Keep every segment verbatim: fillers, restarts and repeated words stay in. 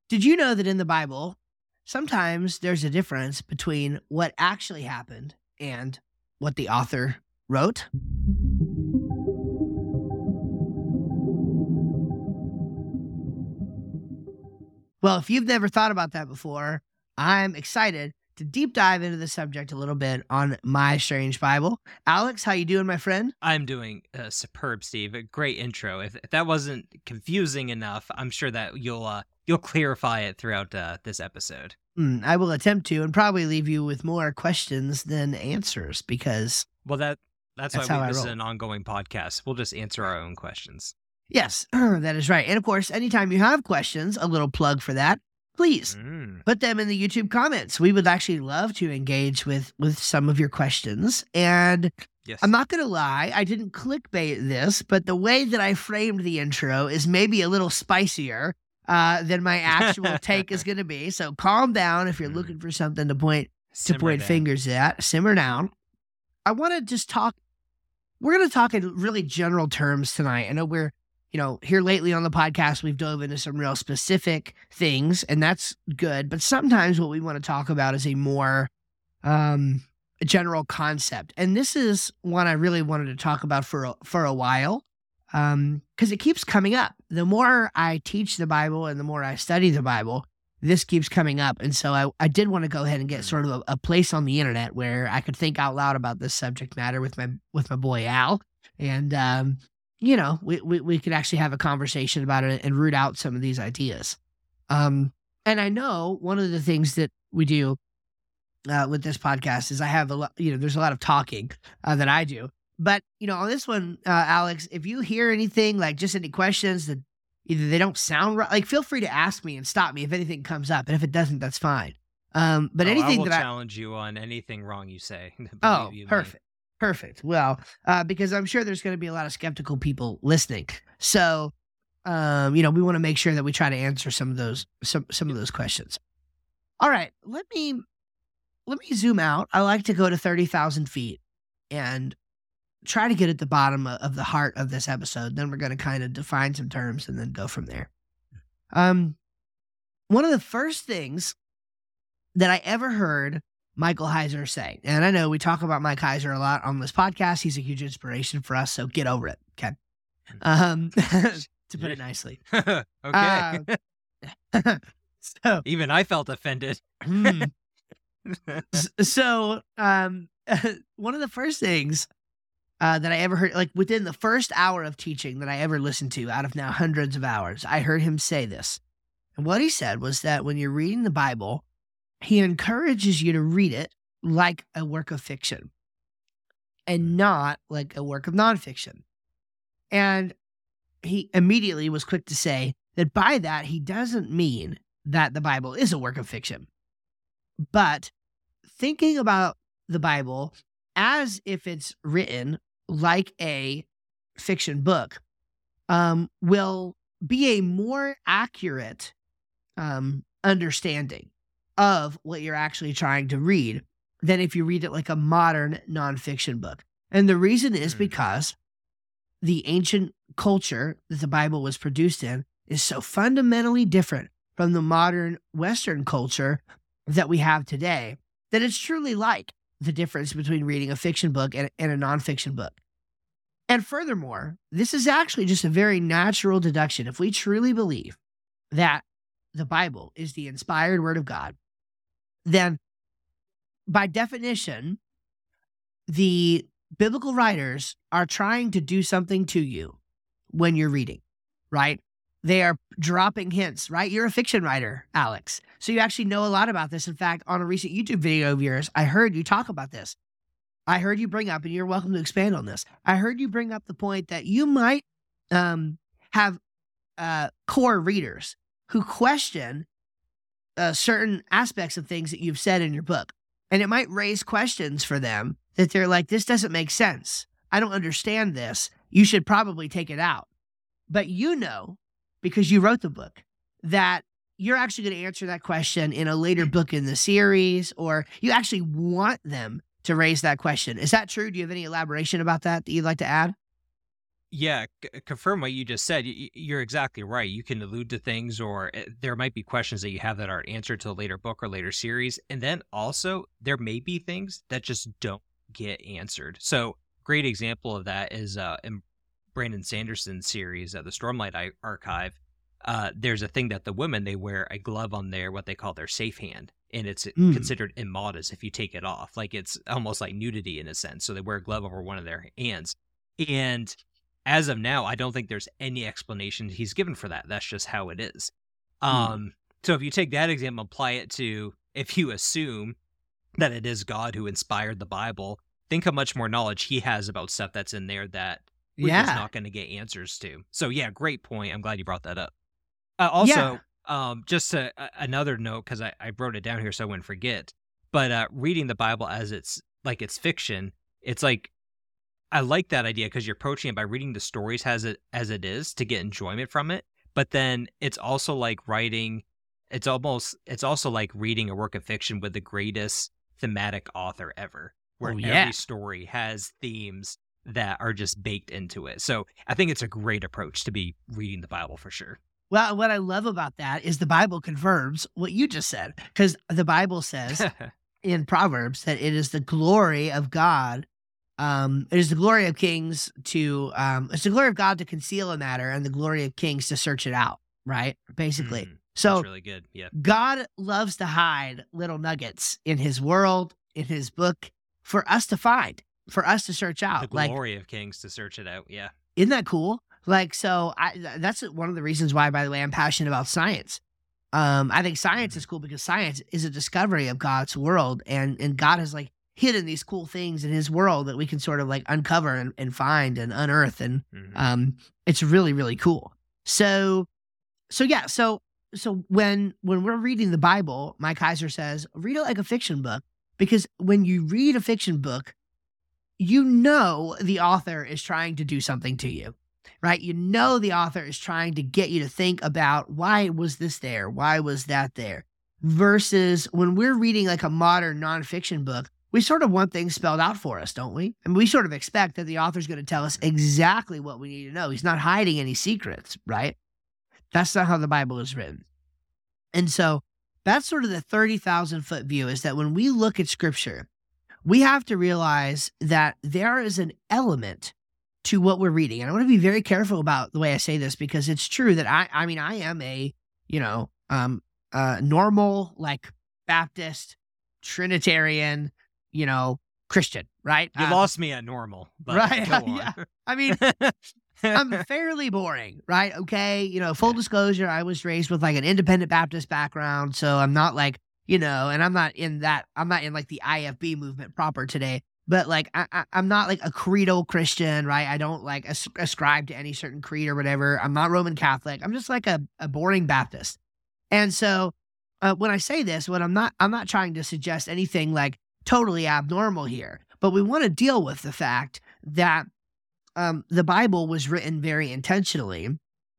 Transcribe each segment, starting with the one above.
Did you know that in the Bible, sometimes there's a difference between what actually happened and what the author wrote? Well, if you've never thought about that before, I'm excited to deep dive into the subject a little bit on My Strange Bible. Alex, how you doing, my friend? I'm doing uh, superb, Steve. A great intro. If, if that wasn't confusing enough, I'm sure that you'll uh, you'll clarify it throughout uh, this episode. Mm, I will attempt to, and probably leave you with more questions than answers, because Well, that that's, That's why how we, I this is roll. an ongoing podcast. We'll just answer our own questions. yes, that is right. And of course, anytime you have questions, a little plug for that, please Mm. put them in the YouTube comments. We would actually love to engage with with some of your questions. And Yes. I'm not going to lie, I didn't clickbait this, but the way that I framed the intro is maybe a little spicier uh, than my actual take is going to be. So calm down if you're Mm. looking for something to point to Simmer point down. fingers at. Simmer down. I want to just talk. We're going to talk in really general terms tonight. I know we're, you know, here lately on the podcast, we've dove into some real specific things, and that's good. But sometimes what we want to talk about is a more um, general concept. And this is one I really wanted to talk about for a, for a while um, because it keeps coming up. The more I teach the Bible and the more I study the Bible, this keeps coming up. And so I, I did want to go ahead and get sort of a, a place on the internet where I could think out loud about this subject matter with my with my boy Al. And, um, you know, we, we, we could actually have a conversation about it and root out some of these ideas. Um, and I know one of the things that we do uh, with this podcast is I have a lot, you know, there's a lot of talking uh, that I do. But, you know, on this one, uh, Alex, if you hear anything, like just any questions that either they don't sound right, like feel free to ask me and stop me if anything comes up. And if it doesn't, that's fine. Um, but Oh, anything I will that I, challenge you on anything wrong you say. Believe oh, you me. perfect. Perfect. Well, uh, because I'm sure there's going to be a lot of skeptical people listening. So, um, you know, we want to make sure that we try to answer some of those, some, some of those questions. All right. Let me, let me zoom out. I like to go to thirty thousand feet and try to get at the bottom of the heart of this episode. Then we're going to kind of define some terms and then go from there. Um, one of the first things that I ever heard Michael Heiser say, and I know we talk about Mike Heiser a lot on this podcast. He's a huge inspiration for us, so get over it, okay? Um, to put it nicely. Okay. Uh, so, Even I felt offended. hmm. S- so um, one of the first things uh, that I ever heard, like within the first hour of teaching that I ever listened to out of now hundreds of hours, I heard him say this. And what he said was that when you're reading the Bible, he encourages you to read it like a work of fiction and not like a work of nonfiction. And he immediately was quick to say that by that, he doesn't mean that the Bible is a work of fiction, but thinking about the Bible as if it's written like a fiction book um, will be a more accurate um, understanding of what you're actually trying to read than if you read it like a modern nonfiction book. And the reason is Mm. because the ancient culture that the Bible was produced in is so fundamentally different from the modern Western culture that we have today that it's truly like the difference between reading a fiction book and, and a nonfiction book. And furthermore, this is actually just a very natural deduction. If we truly believe that the Bible is the inspired word of God, then by definition, the biblical writers are trying to do something to you when you're reading, right? They are dropping hints, right? You're a fiction writer, Alex. So you actually know a lot about this. In fact, on a recent YouTube video of yours, I heard you talk about this. I heard you bring up, and you're welcome to expand on this. I heard you bring up the point that you might um, have uh, core readers who question uh, certain aspects of things that you've said in your book. And it might raise questions for them that they're like, this doesn't make sense. I don't understand this. You should probably take it out. But you know, because you wrote the book, that you're actually going to answer that question in a later book in the series, or you actually want them to raise that question. Is that true? Do you have any elaboration about that that you'd like to add? Yeah, c- confirm what you just said. Y- y- You're exactly right. You can allude to things, or uh, there might be questions that you have that aren't answered to a later book or later series. And then also, there may be things that just don't get answered. So, great example of that is uh, in Brandon Sanderson's series, uh, the Stormlight I- Archive. Uh, there's a thing that the women, they wear a glove on their what they call their safe hand, and it's Mm, considered immodest if you take it off. Like it's almost like nudity in a sense. So they wear a glove over one of their hands, and as of now, I don't think there's any explanation he's given for that. That's just how it is. mm. Um, so if you take that example, apply it to if you assume that it is God who inspired the Bible, think how much more knowledge he has about stuff that's in there that we're just Yeah. not going to get answers to. So yeah, great point. I'm glad you brought that up. Uh, Yeah. also, um, just a, a- another note because I, I wrote it down here so I wouldn't forget. But uh, reading the Bible as it's like it's fiction, it's like I like that idea because you're approaching it by reading the stories as it as it is to get enjoyment from it. But then it's also like writing. It's almost it's also like reading a work of fiction with the greatest thematic author ever, where Oh, yeah. every story has themes that are just baked into it. So I think it's a great approach to be reading the Bible for sure. Well, what I love about that is the Bible confirms what you just said, because the Bible says in Proverbs that it is the glory of God. Um, it is the glory of kings to, um, it's the glory of God to conceal a matter and the glory of kings to search it out, right? Basically. Mm, that's So really good. Yeah. God loves to hide little nuggets in his world, in his book, for us to find, for us to search The out. Like, glory of kings to search it out. Yeah. isn't that cool? Like, so I, th- that's one of the reasons why, by the way, I'm passionate about science. Um, I think science Mhm. is cool because science is a discovery of God's world, and and God has like hidden these cool things in His world that we can sort of like uncover and, and find and unearth, and Mhm. um, it's really really cool. So so yeah, so so when when we're reading the Bible, Mike Heiser says read it like a fiction book because when you read a fiction book, you know the author is trying to do something to you, right? You know the author is trying to get you to think about why was this there? Why was that there? Versus when we're reading like a modern nonfiction book, we sort of want things spelled out for us, don't we? And we sort of expect that the author's going to tell us exactly what we need to know. He's not hiding any secrets, right? That's not how the Bible is written. And so that's sort of the thirty thousand foot view is that when we look at scripture, we have to realize that there is an element to what we're reading. And I want to be very careful about the way I say this because it's true that I, I mean, I am a, you know, um, uh, normal, like Baptist, Trinitarian, you know, Christian, right? You Uh, lost me at normal, but right. go Yeah. on. I mean, I'm fairly boring, right? Okay. You know, full Yeah. disclosure, I was raised with like an independent Baptist background. So I'm not like, you know, and I'm not in that, I'm not in like the I F B movement proper today, but like, I, I, I'm not like a creedal Christian, right? I don't like as- ascribe to any certain creed or whatever. I'm not Roman Catholic. I'm just like a, a boring Baptist. And so uh, when I say this, what I'm not, I'm not trying to suggest anything like totally abnormal here, but we want to deal with the fact that um, the Bible was written very intentionally.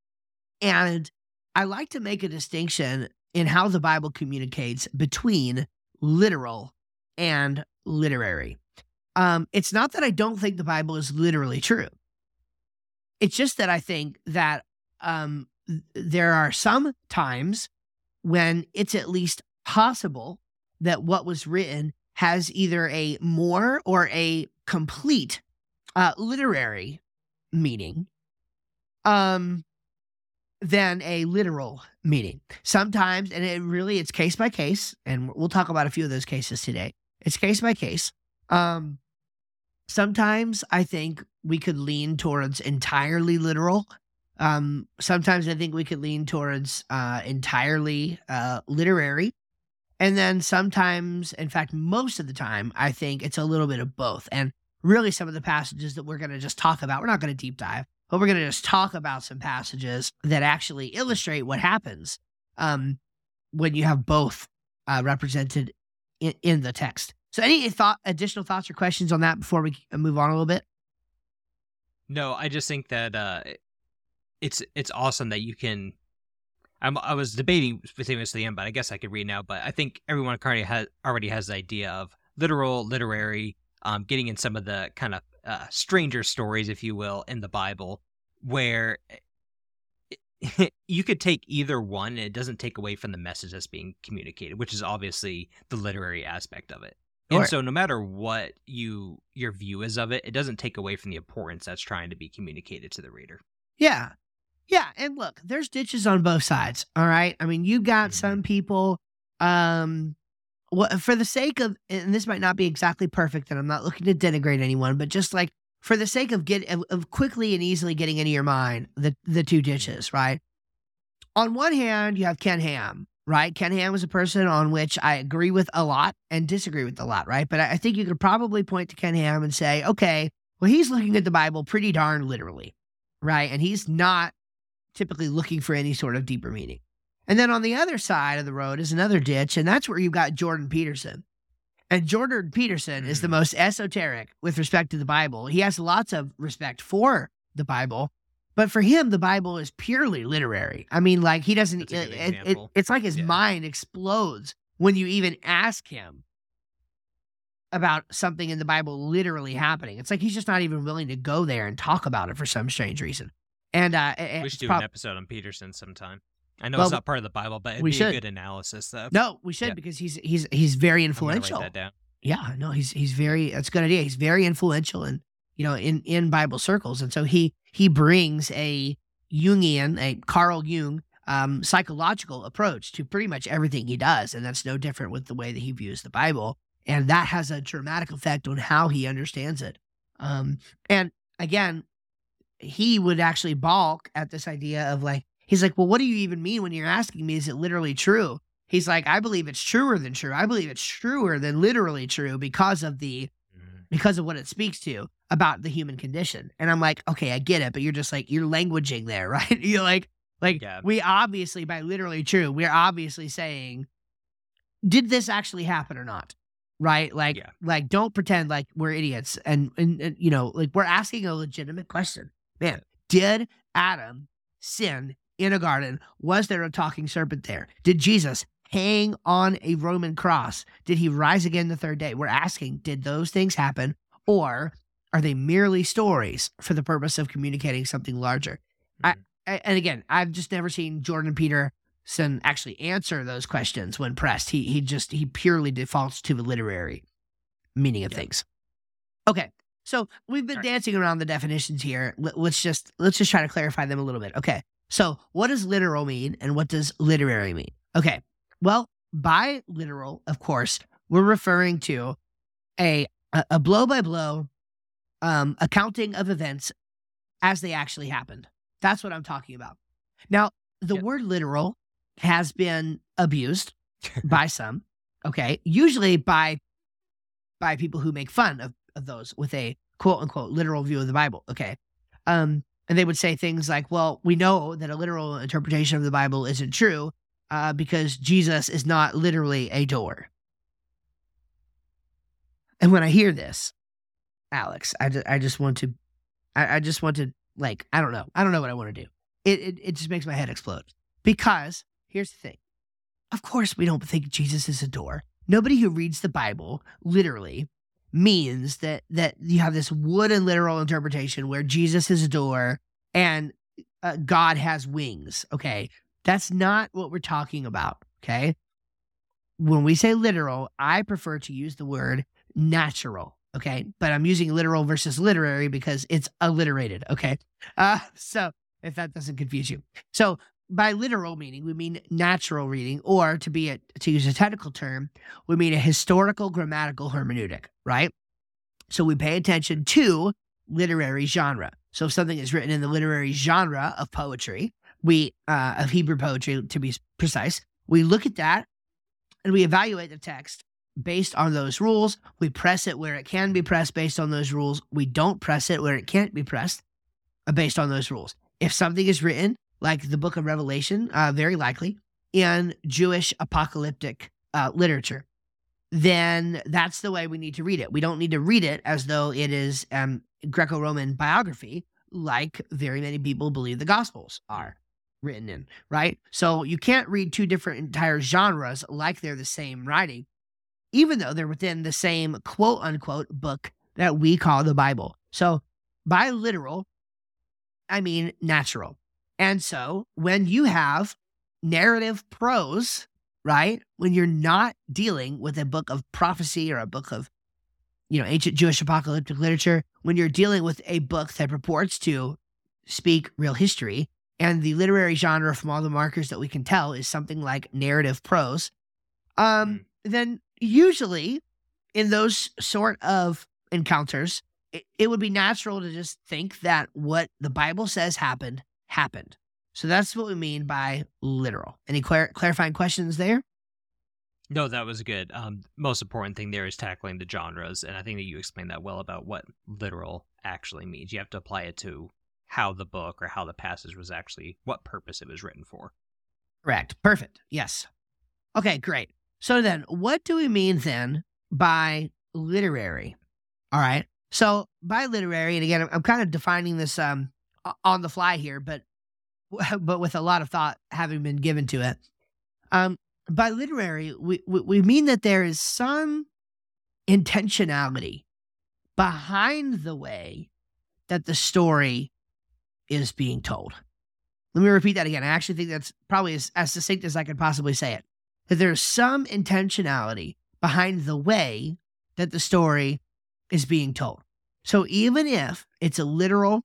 And I like to make a distinction in how the Bible communicates between literal and literary. Um, it's not that I don't think the Bible is literally true. It's just that I think that um, th- there are some times when it's at least possible that what was written has either a more or a complete uh, literary meaning um, than a literal meaning. Sometimes, and it really, it's case by case, and we'll talk about a few of those cases today. It's case by case. Um, sometimes I think we could lean towards entirely literal. Um, sometimes I think we could lean towards uh, entirely uh, literary. And then sometimes, in fact, most of the time, I think it's a little bit of both. And really, some of the passages that we're going to just talk about, we're not going to deep dive, but we're going to just talk about some passages that actually illustrate what happens um, when you have both uh, represented in, in the text. So, any thought, additional thoughts or questions on that before we move on a little bit? No, I just think that uh, it's it's awesome that you can. I'm, I was debating between this to the end, but I guess I could read now. But I think everyone already has already has the idea of literal, literary, um, getting in some of the kind of uh, stranger stories, if you will, in the Bible. where you could take either one and it doesn't take away from the message that's being communicated, which is obviously the literary aspect of it. Sure. And so no matter what you your view is of it, it doesn't take away from the importance that's trying to be communicated to the reader. Yeah. Yeah. And look, there's ditches on both sides. All right. I mean, you got Mhm. some people, um, what for the sake of, and this might not be exactly perfect, and I'm not looking to denigrate anyone, but just like for the sake of get of, of quickly and easily getting into your mind, the the two ditches, right? On one hand, you have Ken Ham, right? Ken Ham is a person on which I agree with a lot and disagree with a lot, right? But I, I think you could probably point to Ken Ham and say, okay, well, he's looking at the Bible pretty darn literally, right? And he's not typically looking for any sort of deeper meaning. And then on the other side of the road is another ditch, and that's where you've got Jordan Peterson. And Jordan Peterson is the Mhm. most esoteric with respect to the Bible. He has lots of respect for the Bible, but for him, the Bible is purely literary. I mean, like he doesn't, That's a good it- it- it- example. it's like his Yeah. mind explodes when you even ask him about something in the Bible literally happening. It's like he's just not even willing to go there and talk about it for some strange reason. And uh, it- We it's should do prob- an episode on Peterson sometime. I know Well, it's not part of the Bible, but it'd we be should. a good analysis, though. no, we should Yeah. because he's he's he's very I'm gonna write influential. that down. Yeah, no, he's he's very that's a good idea. He's very influential in you know in in Bible circles, and so he he brings a Jungian, a Carl Jung um, psychological approach to pretty much everything he does, and that's no different with the way that he views the Bible, and that has a dramatic effect on how he understands it. Um, and again, he would actually balk at this idea of like he's like, well, what do you even mean when you're asking me? Is it literally true? He's like, I believe it's truer than true. I believe it's truer than literally true because of the Mhm. because of what it speaks to about the human condition. And I'm like, okay, I get it, but you're just like you're languaging there, right? You're like, like Yeah. we obviously by literally true, we're obviously saying, did this actually happen or not? Right? Like, Yeah. like don't pretend like we're idiots and, and and you know, like we're asking a legitimate question. Man, did Adam sin in a garden? Was there a talking serpent there? Did Jesus hang on a Roman cross? Did he rise again the third day? We're asking, did those things happen? Or are they merely stories for the purpose of communicating something larger? I, Mhm. I and again, I've just never seen Jordan Peterson actually answer those questions when pressed. He he just he purely defaults to the literary meaning of Yeah. things. Okay. So we've been All right. dancing around the definitions here. Let- Let's just let's just try to clarify them a little bit. Okay. So what does literal mean and what does literary mean? Okay. Well, by literal, of course, we're referring to a a blow by blow um accounting of events as they actually happened. That's what I'm talking about. Now, the Yep. word literal has been abused by some, okay? Usually by by people who make fun of, of those with a quote unquote literal view of the Bible, okay? Um, and they would say things like, well, we know that a literal interpretation of the Bible isn't true uh, because Jesus is not literally a door. And when I hear this, Alex, I, ju- I just want to, I, I just want to, like, I don't know. I don't know what I want to do. It, it, it just makes my head explode. Because here's the thing. Of course, we don't think Jesus is a door. Nobody who reads the Bible literally means that that you have this wooden literal interpretation where Jesus is a door and uh, God has wings. Okay, that's not what we're talking about. Okay, when we say literal, I prefer to use the word natural. Okay, but I'm using literal versus literary because it's alliterated. Okay, uh, so if that doesn't confuse you, so by literal meaning, we mean natural reading, or to be a, to use a technical term, we mean a historical grammatical hermeneutic, right? So we pay attention to literary genre. So if something is written in the literary genre of poetry, we uh, of Hebrew poetry to be precise, we look at that and we evaluate the text based on those rules. We press it where it can be pressed based on those rules. We don't press it where it can't be pressed uh, based on those rules. If something is written like the book of Revelation, uh, very likely, in Jewish apocalyptic uh, literature, then that's the way we need to read it. We don't need to read it as though it is um, Greco-Roman biography, like very many people believe the Gospels are written in, right? So you can't read two different entire genres like they're the same writing, even though they're within the same quote-unquote book that we call the Bible. So by literal, I mean natural. And so when you have narrative prose, right, when you're not dealing with a book of prophecy or a book of, you know, ancient Jewish apocalyptic literature, when you're dealing with a book that purports to speak real history, and the literary genre from all the markers that we can tell is something like narrative prose, um, Mm. then usually in those sort of encounters, it, it would be natural to just think that what the Bible says happened, happened. So that's what we mean by literal. Any clar- clarifying questions there? No, that was good. Um, most important thing there is tackling the genres, and I think that you explained that well about what literal actually means. You have to apply it to how the book or how the passage was actually, what purpose it was written for. Correct. Perfect. Yes. Okay, great. So then, what do we mean then by literary? All right. So by literary, and again, I'm, I'm kind of defining this um o- on the fly here, but but with a lot of thought having been given to it. Um, by literary, we, we we mean that there is some intentionality behind the way that the story is being told. Let me repeat that again. I actually think that's probably as, as succinct as I could possibly say it. That there's some intentionality behind the way that the story is being told. So even if it's a literal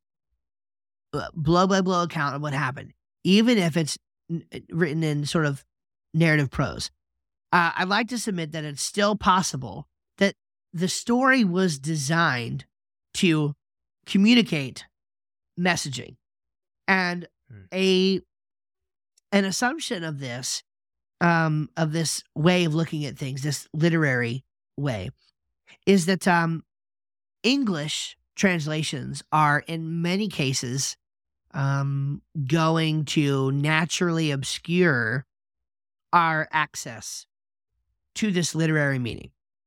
blow by blow account of what happened, even if it's n- written in sort of narrative prose, uh, I'd like to submit that it's still possible that the story was designed to communicate messaging. And Hmm. a an assumption of this, um, of this way of looking at things, this literary way, is that um, English translations are in many cases um, going to naturally obscure our access to this literary meaning.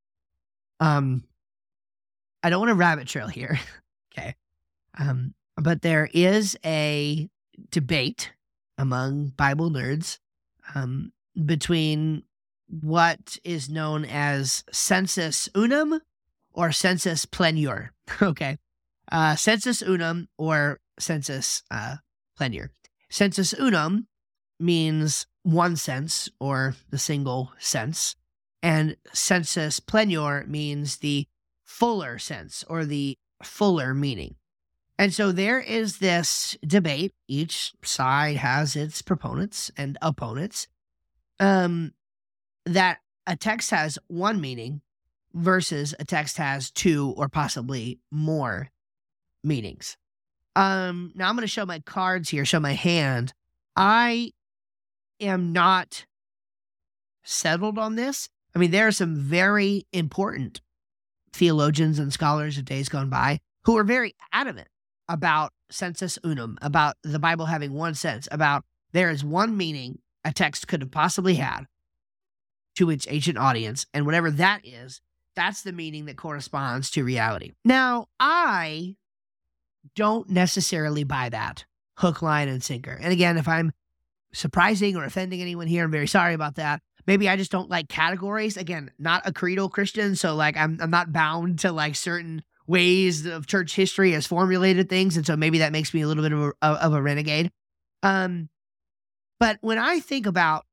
Um, I don't want to rabbit trail here, okay? Um, but there is a debate among Bible nerds um, between what is known as sensus unum or sensus plenior. Okay. Uh, sensus unum or sensus uh, plenior. Sensus unum means one sense or the single sense, and sensus plenior means the fuller sense or the fuller meaning. And so there is this debate. Each side has its proponents and opponents. Um, that a text has one meaning versus a text has two or possibly more meanings. Um, now I'm going to show my cards here, show my hand. I am not settled on this. I mean, there are some very important theologians and scholars of days gone by who are very adamant about sensus unum, about the Bible having one sense, about there is one meaning a text could have possibly had to its ancient audience, and whatever that is, that's the meaning that corresponds to reality. Now, I don't necessarily buy that hook, line, and sinker. And again, if I'm surprising or offending anyone here, I'm very sorry about that. Maybe I just don't like categories. Again, not a creedal Christian, so like I'm I'm not bound to like certain ways of church history has formulated things, and so maybe that makes me a little bit of a, of a renegade. Um, but when I think about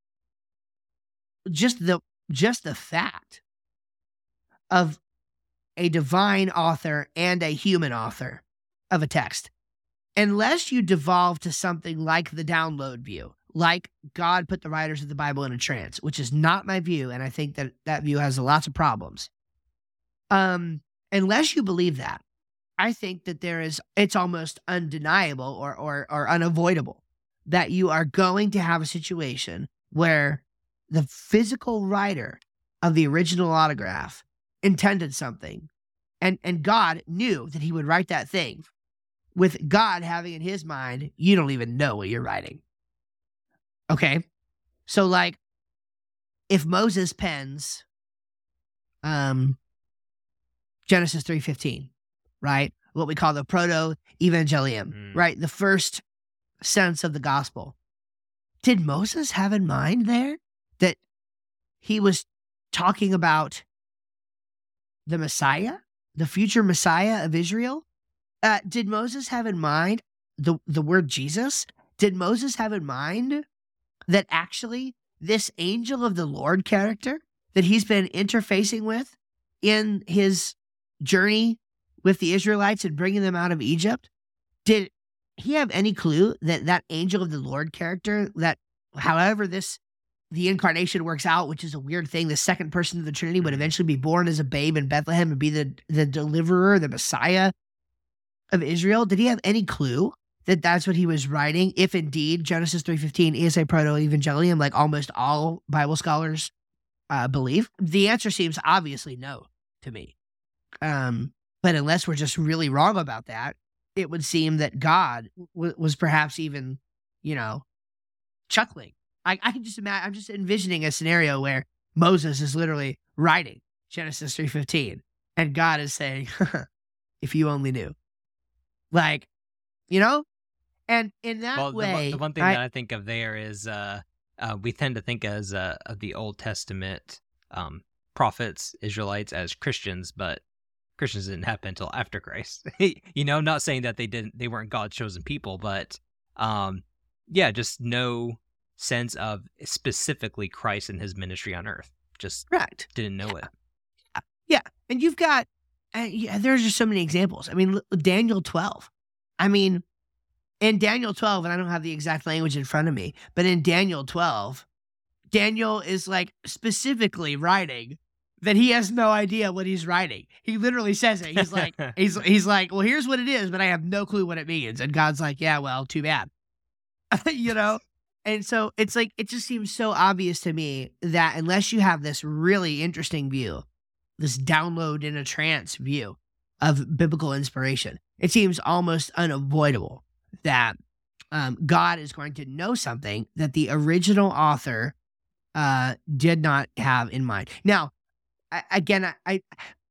just the just the fact of a divine author and a human author of a text, unless you devolve to something like the download view, like God put the writers of the Bible in a trance, which is not my view, and I think that that view has lots of problems. Um, unless you believe that, I think that there is, it's almost undeniable or, or, or unavoidable that you are going to have a situation where the physical writer of the original autograph intended something, and, and God knew that he would write that thing with God having in his mind, you don't even know what you're writing. Okay? So like, if Moses pens um, Genesis three fifteen, right? What we call the proto-evangelium, Mm. right? The first sense of the gospel. Did Moses have in mind there that he was talking about the Messiah, the future Messiah of Israel? Uh, did Moses have in mind the, the word Jesus, did Moses have in mind that actually this angel of the Lord character that he's been interfacing with in his journey with the Israelites and bringing them out of Egypt, did he have any clue that that angel of the Lord character, that however this, the incarnation works out, which is a weird thing, the second person of the Trinity would eventually be born as a babe in Bethlehem and be the, the deliverer, the Messiah of Israel? Did he have any clue that that's what he was writing, if indeed Genesis three fifteen is a proto-evangelium like almost all Bible scholars uh, believe? The answer seems obviously no to me. Um, but unless we're just really wrong about that, it would seem that God w- was perhaps even, you know, chuckling. I, I can just imagine, I'm just envisioning a scenario where Moses is literally writing Genesis three fifteen and God is saying, if you only knew. Like, you know? And in that Well, the, way, one- the one thing I- that I think of there is uh, uh, we tend to think as uh, of the Old Testament um, prophets, Israelites as Christians, but Christians didn't happen until after Christ. You know, not saying that they didn't, they weren't God's chosen people, but um, yeah, just no sense of specifically Christ and his ministry on earth. Just correct. didn't know it. Yeah. And you've got, uh, yeah, there's just so many examples. I mean, l- Daniel twelve. I mean, in Daniel twelve, and I don't have the exact language in front of me, but in Daniel twelve, Daniel is like specifically writing that he has no idea what he's writing. He literally says it. He's like, he's, he's like, well, here's what it is, but I have no clue what it means. And God's like, yeah, well, too bad. You know? And so it's like, it just seems so obvious to me that unless you have this really interesting view, this download in a trance view of biblical inspiration, it seems almost unavoidable that um, God is going to know something that the original author uh, did not have in mind. Now, I, again, I, I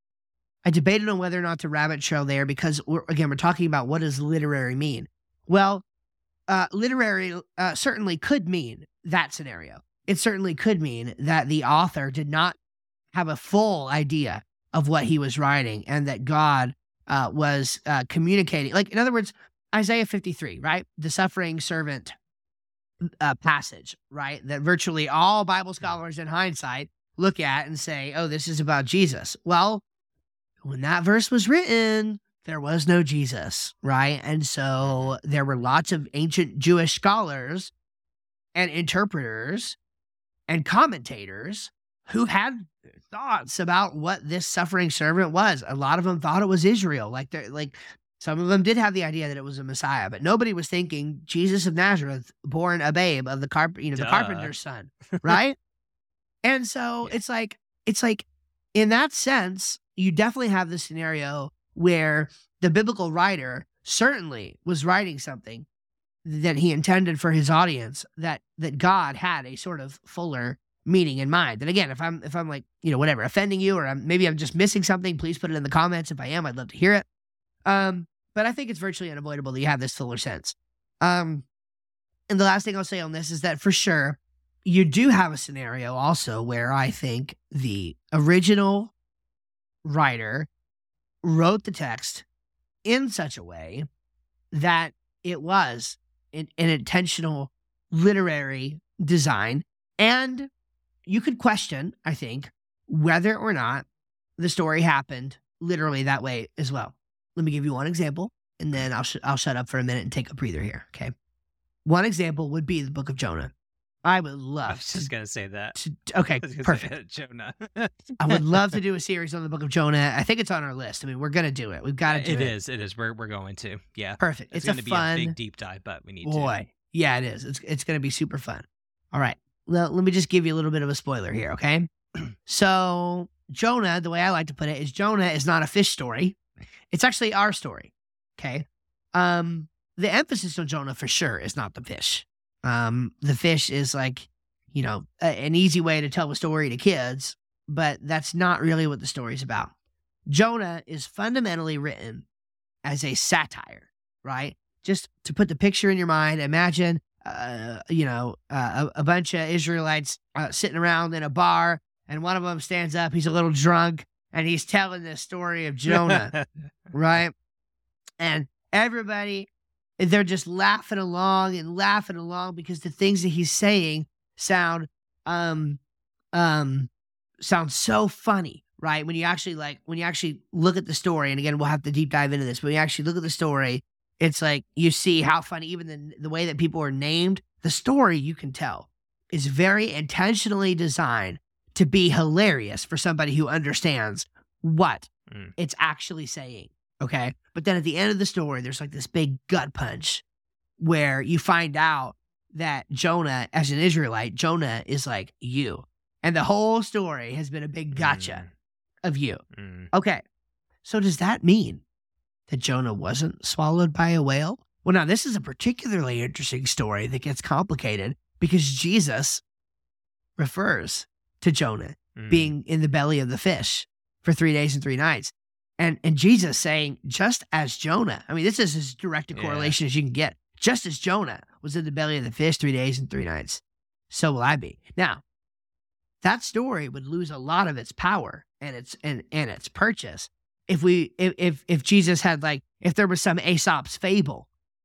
I debated on whether or not to rabbit trail there because, we're, again, we're talking about what does literary mean? Well, uh, literary uh, certainly could mean that scenario. It certainly could mean that the author did not have a full idea of what he was writing and that God uh, was uh, communicating. Like, in other words, Isaiah fifty-three, right? The suffering servant uh, passage, right? That virtually all Bible scholars in hindsight look at and say, oh, this is about Jesus. Well, when that verse was written, there was no Jesus, right? And so there were lots of ancient Jewish scholars and interpreters and commentators who had thoughts about what this suffering servant was. A lot of them thought it was Israel. Like, they're like, some of them did have the idea that it was a Messiah, but nobody was thinking Jesus of Nazareth, born a babe of the carp, you know, the Duh. carpenter's son, right? And so Yeah. it's like, it's like, in that sense, you definitely have the scenario where the biblical writer certainly was writing something that he intended for his audience, that that God had a sort of fuller meaning in mind. And again, if I'm if I'm like, you know, whatever, offending you, or I'm, maybe I'm just missing something, please put it in the comments. If I am, I'd love to hear it. Um, but I think it's virtually unavoidable that you have this fuller sense. Um, and the last thing I'll say on this is that for sure, you do have a scenario also where I think the original writer wrote the text in such a way that it was an, an intentional literary design. And you could question, I think, whether or not the story happened literally that way as well. Let me give you one example, and then I'll sh- I'll shut up for a minute and take a breather here, okay? One example would be the book of Jonah. I would love I was just going to say that. to, okay, I was gonna perfect. say, Jonah. I would love to do a series on the book of Jonah. I think it's on our list. I mean, we're going to do it. We've got to do it. It is. It is. We're, we're going to. Yeah. Perfect. It's, It's, a going to be fun, a big deep dive, but we need to. boy. Yeah, it is. It's, it's going to be super fun. All right. Well, let me just give you a little bit of a spoiler here, okay? So Jonah, the way I like to put it, is Jonah is not a fish story. It's actually our story, okay? Um, the emphasis on Jonah for sure is not the fish. Um, the fish is like, you know, a, an easy way to tell a story to kids, but that's not really what the story's about. Jonah is fundamentally written as a satire, right? Just to put the picture in your mind, imagine, uh, you know, uh, a, a bunch of Israelites uh, sitting around in a bar, and one of them stands up, he's a little drunk, and he's telling the story of Jonah, right? And everybody they're just laughing along and laughing along because the things that he's saying sound um um sound so funny, right? When you actually like when you actually look at the story, and again we'll have to deep dive into this, but when you actually look at the story, it's like you see how funny even the the way that people are named. The story, you can tell, is very intentionally designed to be hilarious for somebody who understands what Mm. it's actually saying. Okay. But then at the end of the story, there's like this big gut punch where you find out that Jonah, as an Israelite, Jonah is like you. And the whole story has been a big gotcha Mm. of you. Mm. Okay. So does that mean that Jonah wasn't swallowed by a whale? Well, now this is a particularly interesting story that gets complicated because Jesus refers to Jonah Mm. being in the belly of the fish for three days and three nights. And and Jesus saying, just as Jonah, I mean, this is as direct a Yeah. correlation as you can get. Just as Jonah was in the belly of the fish three days and three nights, so will I be. Now, that story would lose a lot of its power and its and, and its purchase if we if, if if Jesus had like if there was some Aesop's fable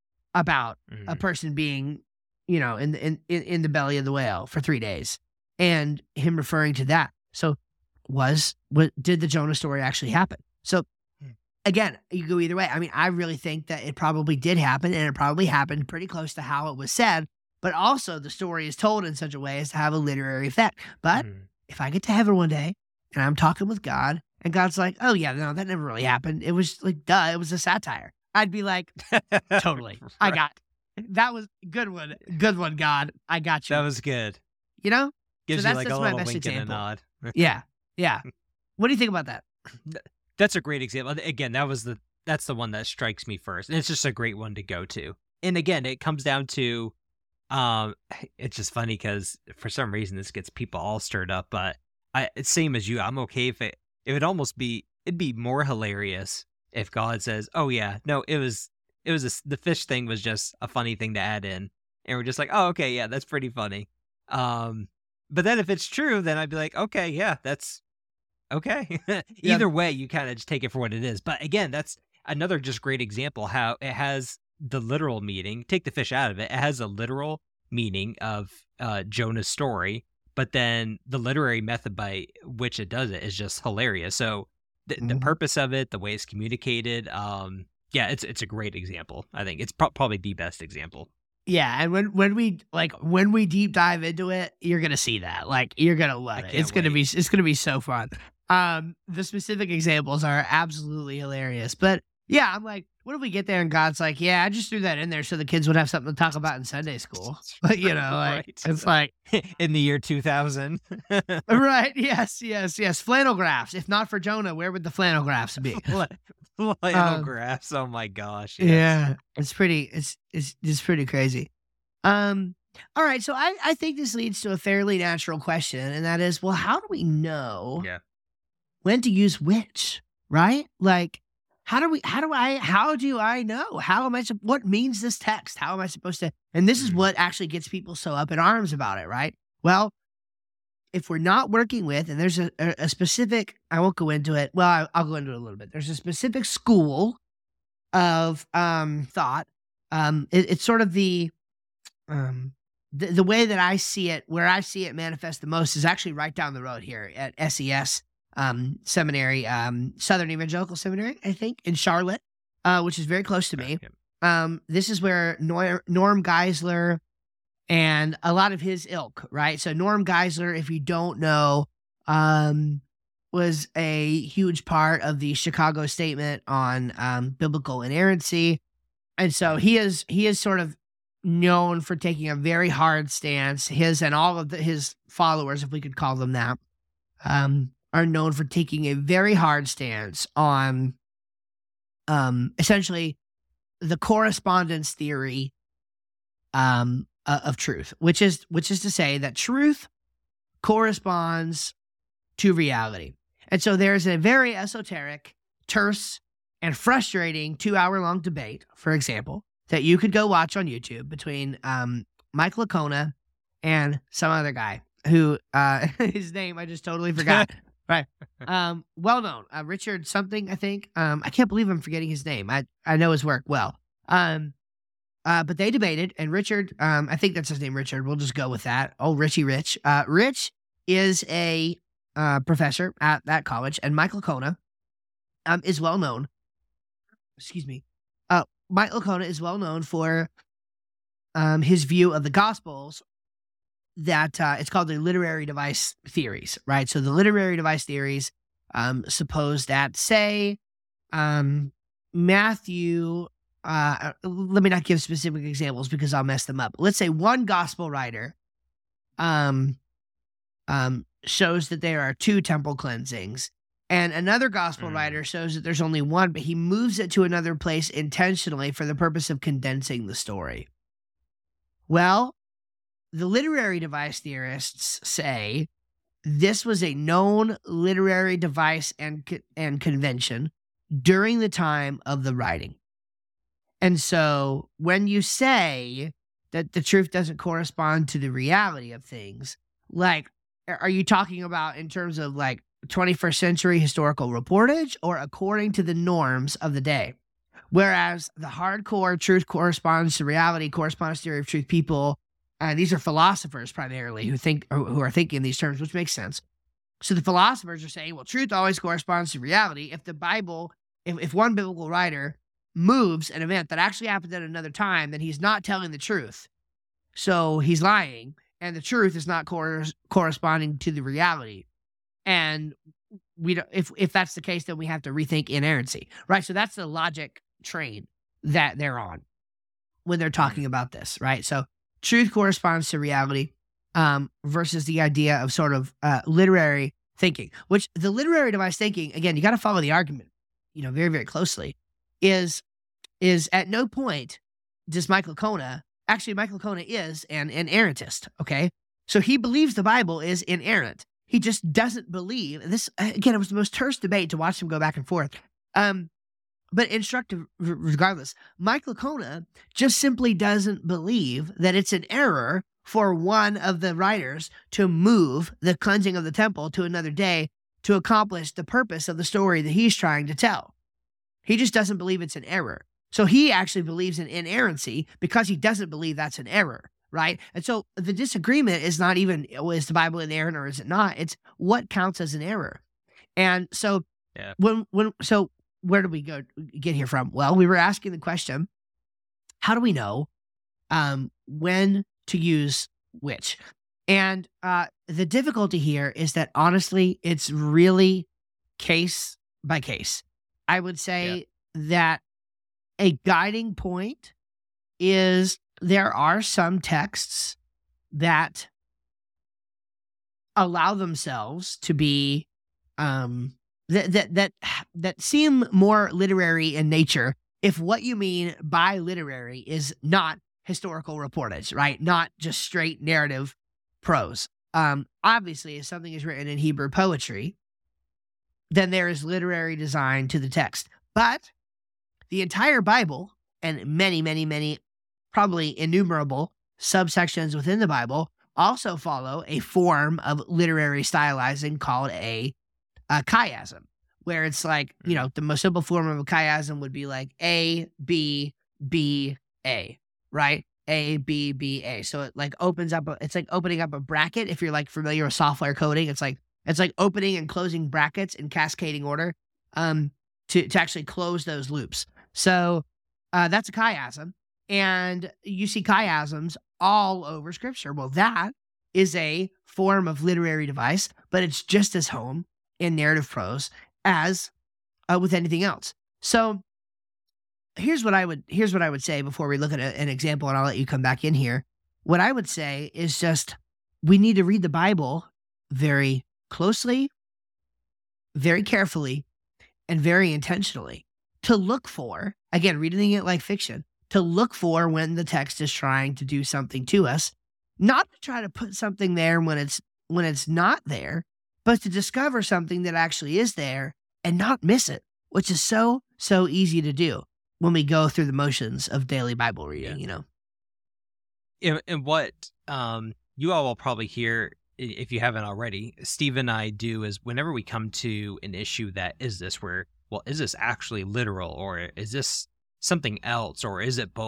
about Mm. a person being, you know, in, in in in the belly of the whale for three days, and him referring to that. So, was what did the Jonah story actually happen? So, Hmm. again, you go either way. I mean, I really think that it probably did happen, and it probably happened pretty close to how it was said. But also, the story is told in such a way as to have a literary effect. But Mm. if I get to heaven one day and I'm talking with God, and God's like, "Oh yeah, no, that never really happened. It was like, duh, it was a satire." I'd be like, "Totally, I Right. got that was good one, good one, God, I got you." That was good. You know? Gives that's- you like that's a my little best wink and a example. nod. Yeah, yeah. What do you think about that? That's a great example. Again, that was the that's the one that strikes me first. And it's just a great one to go to. And again, it comes down to um it's just funny because for some reason this gets people all stirred up, but I it's same as you. I'm okay if it it would almost be it'd be more hilarious if God says, "Oh yeah, no, it was it was a s the fish thing was just a funny thing to add in." And we're just like, "Oh, okay, yeah, that's pretty funny." Um but then if it's true, then I'd be like, "Okay, yeah, that's okay." Either way, you kind of just take it for what it is. But again, that's another just great example how it has the literal meaning. Take the fish out of it. It has a literal meaning of uh, Jonah's story, but then the literary method by which it does it is just hilarious. So th- the Mhm. purpose of it, the way it's communicated, um, yeah, it's it's a great example. I think it's pro- probably the best example. Yeah, and when when we like when we deep dive into it, you're gonna see that. Like you're gonna love I it. can't It's gonna be wait. it's gonna be so fun. Um, the specific examples are absolutely hilarious. But yeah, I'm like, what if we get there and God's like, yeah, I just threw that in there so the kids would have something to talk about in Sunday school. But you know, like Right. it's like In the year two thousand. right, yes, yes, yes. Flannel graphs. If not for Jonah, where would the flannel graphs be? Flannel Um, graphs. Oh my gosh. Yes. Yeah, it's pretty. It's it's it's pretty crazy. Um. All right, so I I think this leads to a fairly natural question, and that is, well, how do we know Yeah. when to use which? Right? Like, how do we? How do I? How do I know? How am I? sup- What means this text? How am I supposed to? And this is Mm. what actually gets people so up in arms about it, right? Well, if we're not working with, and there's a, a, a specific, I won't go into it. Well, I, I'll go into it a little bit. There's a specific school of um, thought. Um, it, it's sort of the, um, the the way that I see it, where I see it manifest the most, is actually right down the road here at S E S um, Seminary, um, Southern Evangelical Seminary, I think, in Charlotte, uh, which is very close to me. Yep. Um, this is where Nor- Norm Geisler and a lot of his ilk, right? So Norm Geisler, if you don't know, um, was a huge part of the Chicago Statement on um, biblical inerrancy, and so he is he is sort of known for taking a very hard stance. His and all of the, his followers, if we could call them that, um, are known for taking a very hard stance on, um, essentially, the correspondence theory, um, uh, of truth, which is which is to say that truth corresponds to reality. And so there's a very esoteric, terse, and frustrating two-hour-long debate, for example, that you could go watch on YouTube between um, Mike Lacona and some other guy who uh, his name I just totally forgot. Right, um, well known, uh, Richard something, I think. Um, I can't believe I'm forgetting his name. I I know his work well. Um, Uh, but they debated, and Richard, um, I think that's his name, Richard. We'll just go with that. Oh, Richie Rich. Uh, Rich is a uh, professor at that college, and Michael Licona um, is well known. Excuse me. Uh, Michael Licona is well known for um, his view of the Gospels. That uh, it's called the literary device theories, right? So the literary device theories um, suppose that, say, um, Matthew. Uh, let me not give specific examples because I'll mess them up. Let's say one gospel writer um, um, shows that there are two temple cleansings, and another gospel mm. writer shows that there's only one, but he moves it to another place intentionally for the purpose of condensing the story. Well, the literary device theorists say this was a known literary device and and convention during the time of the writing. And so when you say that the truth doesn't correspond to the reality of things, like, are you talking about in terms of like twenty-first century historical reportage or according to the norms of the day? Whereas the hardcore truth corresponds to reality, correspondence theory of truth people, uh, these are philosophers primarily who think who are thinking in these terms, which makes sense. So the philosophers are saying, well, truth always corresponds to reality. If the Bible, if, if one biblical writer moves an event that actually happened at another time, then he's not telling the truth. So he's lying, and the truth is not cor- corresponding to the reality. And we don't, if if that's the case, then we have to rethink inerrancy, right? So that's the logic train that they're on when they're talking about this, right? So truth corresponds to reality um, versus the idea of sort of uh, literary thinking, which the literary device thinking, again, you got to follow the argument, you know, very, very closely, is is at no point does Michael Licona, actually Michael Licona is an inerrantist, okay? So he believes the Bible is inerrant. He just doesn't believe, this, again, it was the most terse debate to watch them go back and forth. Um, but instructive regardless, Michael Licona just simply doesn't believe that it's an error for one of the writers to move the cleansing of the temple to another day to accomplish the purpose of the story that he's trying to tell. He just doesn't believe it's an error. So he actually believes in inerrancy because he doesn't believe that's an error, right? And so the disagreement is not even, oh, is the Bible inerrant or is it not? It's what counts as an error. And so yeah. when when so where do we go get here from? Well, we were asking the question, how do we know um, when to use which? And uh, the difficulty here is that honestly, it's really case by case. I would say yeah. that a guiding point is there are some texts that allow themselves to be um, that that that that seem more literary in nature if what you mean by literary is not historical reportage, right? Not just straight narrative prose. Um, obviously, if something is written in Hebrew poetry, then there is literary design to the text. But the entire Bible and many, many, many, probably innumerable subsections within the Bible also follow a form of literary stylizing called a, a chiasm, where it's like, you know, the most simple form of a chiasm would be like A, B, B, A, right? A, B, B, A. So it like opens up, a, it's like opening up a bracket. If you're like familiar with software coding, it's like, it's like opening and closing brackets in cascading order um, to, to actually close those loops. So uh, that's a chiasm. And you see chiasms all over Scripture. Well, that is a form of literary device, but it's just as home in narrative prose as uh, with anything else. So here's what I would here's what I would say before we look at a, an example, and I'll let you come back in here. What I would say is just we need to read the Bible very closely, very carefully, and very intentionally to look for, again, reading it like fiction, to look for when the text is trying to do something to us, not to try to put something there when it's when it's not there, but to discover something that actually is there and not miss it, which is so, so easy to do when we go through the motions of daily Bible reading, yeah. you know? And, and what um, you all will probably hear, if you haven't already, Steve and I do is whenever we come to an issue that is this where, well, is this actually literal or is this something else or is it both?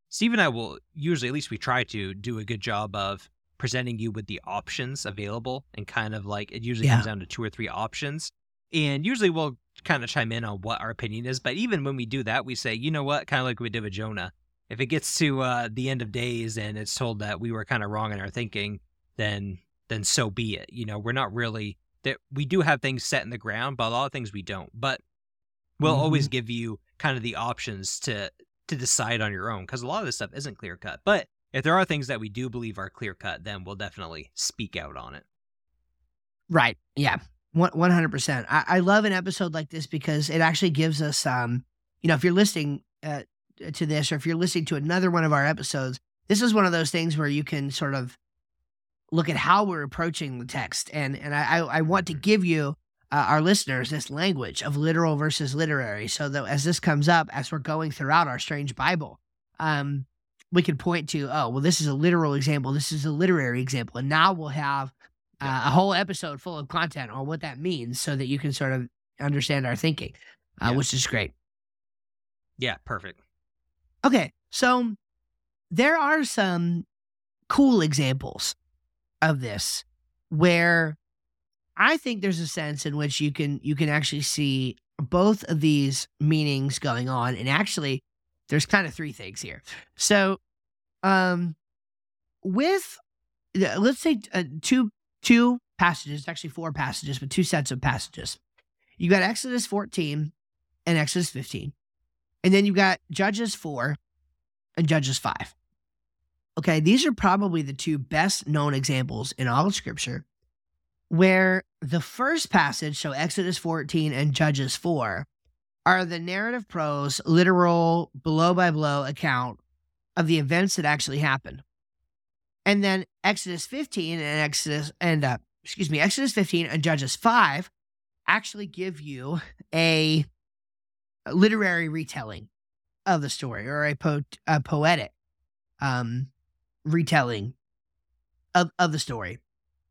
Steve and I will usually, at least we try to, do a good job of presenting you with the options available, and kind of like it usually Yeah. comes down to two or three options. And usually we'll kind of chime in on what our opinion is. But even when we do that, we say, you know what, kind of like we did with Jonah. If it gets to uh, the end of days and it's told that we were kind of wrong in our thinking, then then so be it. You know, we're not really that we do have things set in the ground, but a lot of things we don't. But we'll Mhm. always give you kind of the options to to decide on your own, because a lot of this stuff isn't clear cut. But if there are things that we do believe are clear cut, then we'll definitely speak out on it. Right. Yeah. One one hundred percent. I, I love an episode like this because it actually gives us, um, you know, if you're listening uh, to this, or if you're listening to another one of our episodes, this is one of those things where you can sort of look at how we're approaching the text, and and I I, I want to give you uh, our listeners this language of literal versus literary, so that as this comes up, as we're going throughout our strange Bible, um, we can point to, oh, well, this is a literal example, this is a literary example, and now we'll have uh, a whole episode full of content on what that means, so that you can sort of understand our thinking, uh, Yeah. which is great. Yeah, perfect. Okay, so there are some cool examples of this where I think there's a sense in which you can you can actually see both of these meanings going on, and actually there's kind of three things here. So, um, with uh, let's say uh, two two passages, actually four passages, but two sets of passages. You got Exodus fourteen and Exodus fifteen, and then you got Judges four and Judges five. Okay, these are probably the two best known examples in all of Scripture, where the first passage, so Exodus fourteen and Judges four, are the narrative prose, literal, blow by blow account of the events that actually happened. And then Exodus fifteen and Exodus and uh, excuse me, Exodus fifteen and Judges five actually give you a literary retelling of the story, or a, po- a poetic um, retelling of, of the story,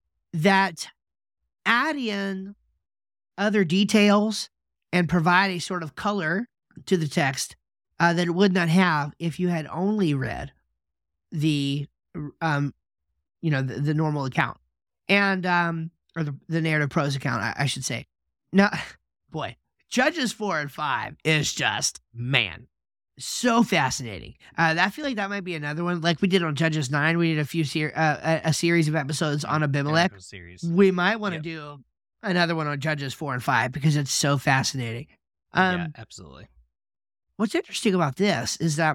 that add in other details and provide a sort of color to the text uh, that it would not have if you had only read the, um, you know, the, the normal account, and um, or the, the narrative prose account, I, I should say. Now, boy, Judges four and five is just, man, so fascinating. Uh, I feel like that might be another one, like we did on Judges nine. We did a few ser- uh, a, a series of episodes on Abimelech. Miracle series. We might want to Yep. do another one on Judges four and five because it's so fascinating. Um, yeah, absolutely. What's interesting about this is that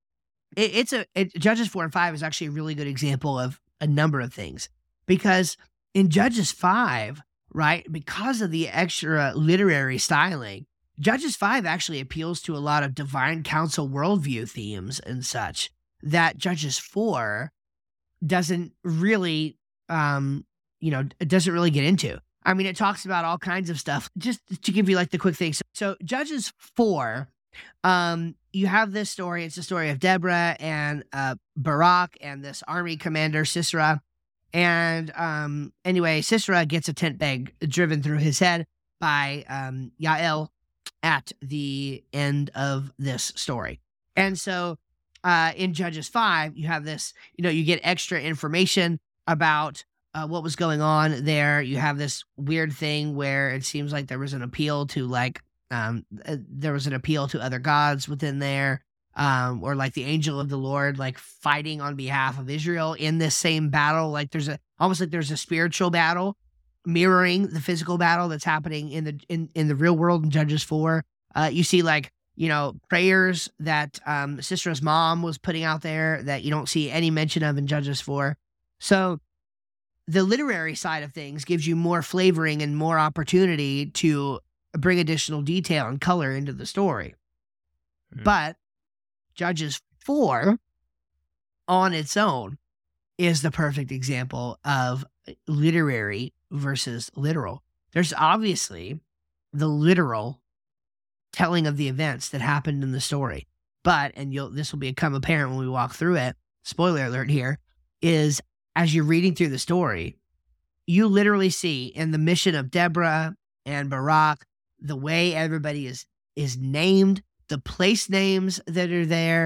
it, it's a it, Judges four and five is actually a really good example of a number of things, because in Judges five, right, because of the extra literary styling, Judges five actually appeals to a lot of divine council worldview themes and such that Judges four doesn't really, um, you know, it doesn't really get into. I mean, it talks about all kinds of stuff. Just to give you like the quick thing. So, so Judges four, um, you have this story. It's the story of Deborah and uh, Barak and this army commander, Sisera. And um, anyway, Sisera gets a tent peg driven through his head by um, Yael at the end of this story. And so uh, in Judges five, you have this, you know, you get extra information about uh, what was going on there. You have this weird thing where it seems like there was an appeal to like, um, uh, there was an appeal to other gods within there. Um, or like the angel of the Lord, like fighting on behalf of Israel in this same battle. Like there's a, almost like there's a spiritual battle mirroring the physical battle that's happening in the, in, in the real world in Judges four. Uh, you see like, you know, prayers that, um, Sisera's mom was putting out there that you don't see any mention of in Judges four. So the literary side of things gives you more flavoring and more opportunity to bring additional detail and color into the story. Mhm. But Judges four on its own is the perfect example of literary versus literal. There's obviously the literal telling of the events that happened in the story. But, and you'll this will become apparent when we walk through it, spoiler alert here, is as you're reading through the story, you literally see in the mission of Deborah and Barak, the way everybody is is named, the place names that are there,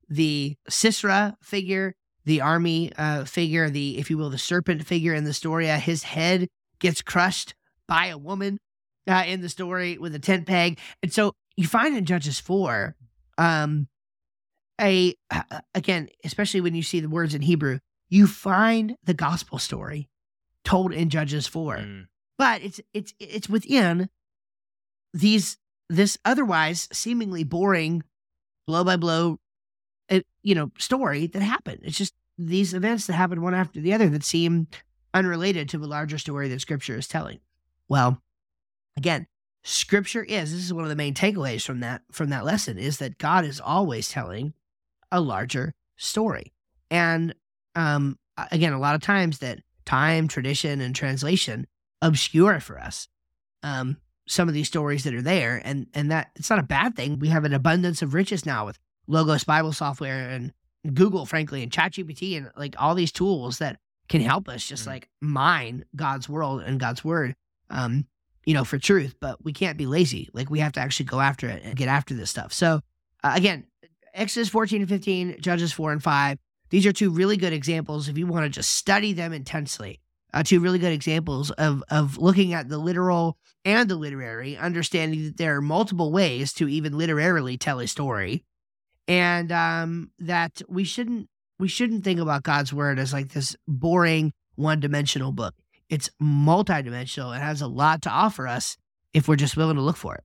the Sisera figure, the army uh, figure, the, if you will, the serpent figure in the story. Uh, his head gets crushed by a woman uh, in the story with a tent peg. And so you find in Judges four, um, a uh, again, especially when you see the words in Hebrew, you find the gospel story told in Judges four. Mm. But it's it's it's within these this otherwise seemingly boring blow by blow, uh, you know, story that happened. It's just these events that happen one after the other that seem unrelated to the larger story that Scripture is telling. Well, again, Scripture is, this is one of the main takeaways from that from that lesson, is that God is always telling a larger story. And um, again, a lot of times that time, tradition, and translation obscure for us um, some of these stories that are there, and and that it's not a bad thing. We have an abundance of riches now with Logos Bible software and Google, frankly, and ChatGPT, and like all these tools that can help us just Mm. like mine God's world and God's word, um, you know, for truth. But we can't be lazy. Like we have to actually go after it and get after this stuff. So uh, again, Exodus fourteen and fifteen, Judges four and five. These are two really good examples if you want to just study them intensely. Uh, two really good examples of of looking at the literal and the literary, understanding that there are multiple ways to even literarily tell a story, and um, that we shouldn't we shouldn't think about God's word as like this boring one-dimensional book. It's multidimensional. It has a lot to offer us if we're just willing to look for it.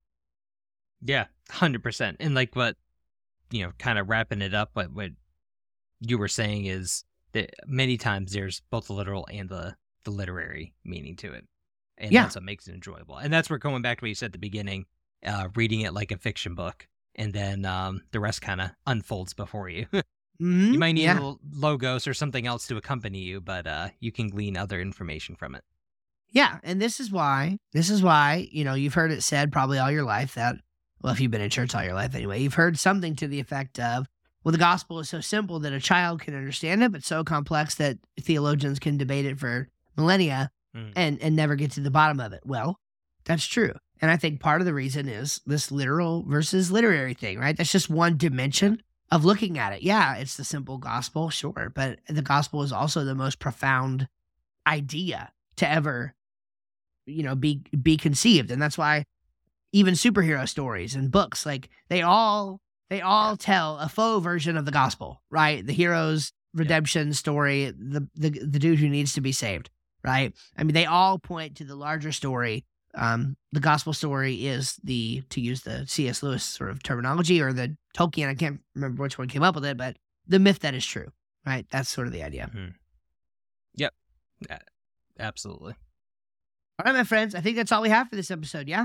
Yeah, one hundred percent. And like what, you know, kind of wrapping it up, what, what you were saying is that many times there's both the literal and the, the literary meaning to it. And Yeah. that's what makes it enjoyable. And that's where going back to what you said at the beginning, uh, reading it like a fiction book, and then um, the rest kind of unfolds before you. Mhm. You might need Yeah. little logos or something else to accompany you, but uh, you can glean other information from it. Yeah, and this is why, this is why, you know, you've heard it said probably all your life that, well, if you've been in church all your life anyway, you've heard something to the effect of, well, the gospel is so simple that a child can understand it, but so complex that theologians can debate it for millennia Mm. and, and never get to the bottom of it. Well, that's true. And I think part of the reason is this literal versus literary thing, right? That's just one dimension of looking at it. Yeah, it's the simple gospel, sure, but the gospel is also the most profound idea to ever, you know, be be conceived. And that's why even superhero stories and books, like they all they all tell a faux version of the gospel, right? The hero's redemption story, the the the dude who needs to be saved, right? I mean, they all point to the larger story. Um, the gospel story is the, to use the C S Lewis sort of terminology, or the Tolkien, I can't remember which one came up with it, but the myth that is true, right? That's sort of the idea. Mhm. Yep. Yeah, absolutely. All right, my friends, I think that's all we have for this episode, yeah?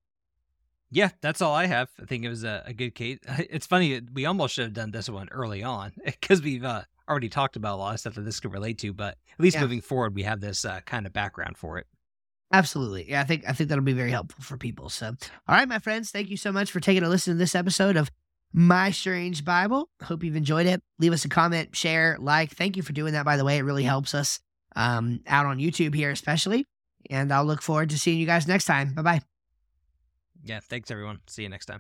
Yeah, that's all I have. I think it was a, a good case. It's funny, we almost should have done this one early on because we've uh, already talked about a lot of stuff that this could relate to, but at least Yeah. moving forward, we have this uh, kind of background for it. Absolutely. Yeah, I think I think that'll be very helpful for people. So, all right, my friends, thank you so much for taking a listen to this episode of My Strange Bible. Hope you've enjoyed it. Leave us a comment, share, like. Thank you for doing that, by the way. It really helps us um, out on YouTube here, especially. And I'll look forward to seeing you guys next time. Bye bye. Yeah, thanks everyone. See you next time.